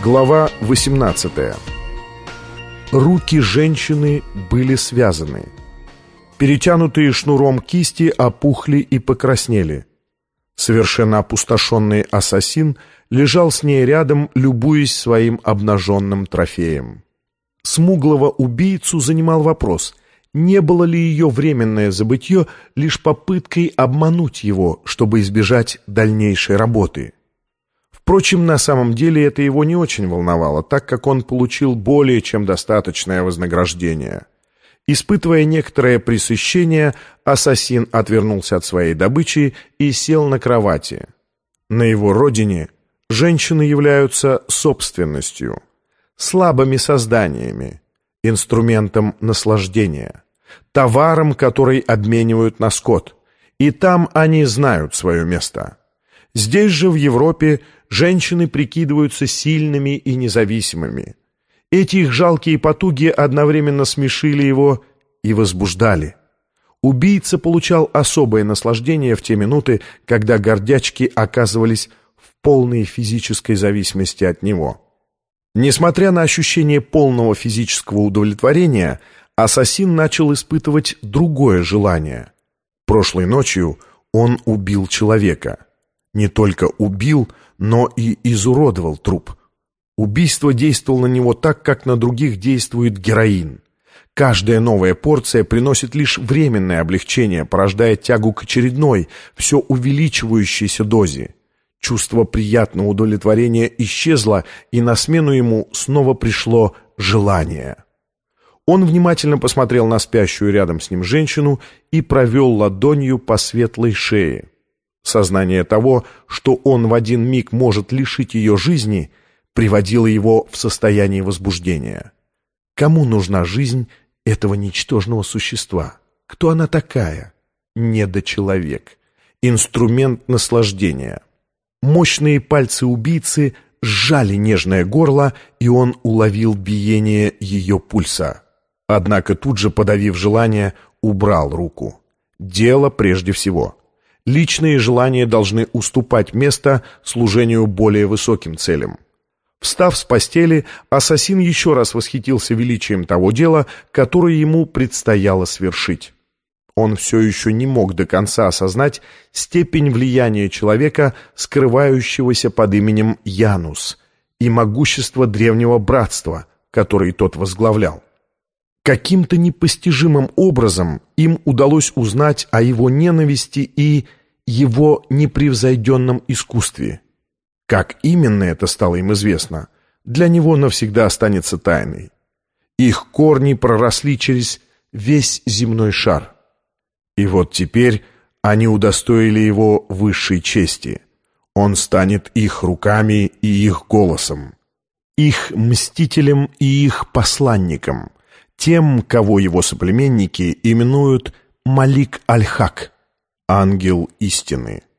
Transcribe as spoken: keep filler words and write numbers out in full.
Глава восемнадцатая. Руки женщины были связаны. Перетянутые шнуром кисти опухли и покраснели. Совершенно опустошенный ассасин лежал с ней рядом, любуясь своим обнаженным трофеем. Смуглого убийцу занимал вопрос, не было ли ее временное забытье лишь попыткой обмануть его, чтобы избежать дальнейшей работы. Впрочем, на самом деле это его не очень волновало, так как он получил более чем достаточное вознаграждение. Испытывая некоторое пресыщение, ассасин отвернулся от своей добычи и сел на кровати. На его родине женщины являются собственностью, слабыми созданиями, инструментом наслаждения, товаром, который обменивают на скот, и там они знают свое место. Здесь же, в Европе, женщины прикидываются сильными и независимыми. Эти их жалкие потуги одновременно смешили его и возбуждали. Убийца получал особое наслаждение в те минуты, когда гордячки оказывались в полной физической зависимости от него. Несмотря на ощущение полного физического удовлетворения, ассасин начал испытывать другое желание. Прошлой ночью он убил человека. Не только убил, но и изуродовал труп. Убийство действовало на него так, как на других действует героин. Каждая новая порция приносит лишь временное облегчение, порождая тягу к очередной, все увеличивающейся дозе. Чувство приятного удовлетворения исчезло, и на смену ему снова пришло желание. Он внимательно посмотрел на спящую рядом с ним женщину и провел ладонью по светлой шее. Сознание того, что он в один миг может лишить ее жизни, приводило его в состояние возбуждения. Кому нужна жизнь этого ничтожного существа? Кто она такая? Недочеловек. Инструмент наслаждения. Мощные пальцы убийцы сжали нежное горло, и он уловил биение ее пульса. Однако тут же, подавив желание, убрал руку. Дело прежде всего. Личные желания должны уступать место служению более высоким целям. Встав с постели, ассасин еще раз восхитился величием того дела, которое ему предстояло свершить. Он все еще не мог до конца осознать степень влияния человека, скрывающегося под именем Янус, и могущество древнего братства, который тот возглавлял. Каким-то непостижимым образом им удалось узнать о его ненависти и его непревзойденном искусстве. Как именно это стало им известно, для него навсегда останется тайной. Их корни проросли через весь земной шар. И вот теперь они удостоили его высшей чести. Он станет их руками и их голосом, их мстителем и их посланником, тем, кого его соплеменники именуют Малик Аль-Хак, ангел истины.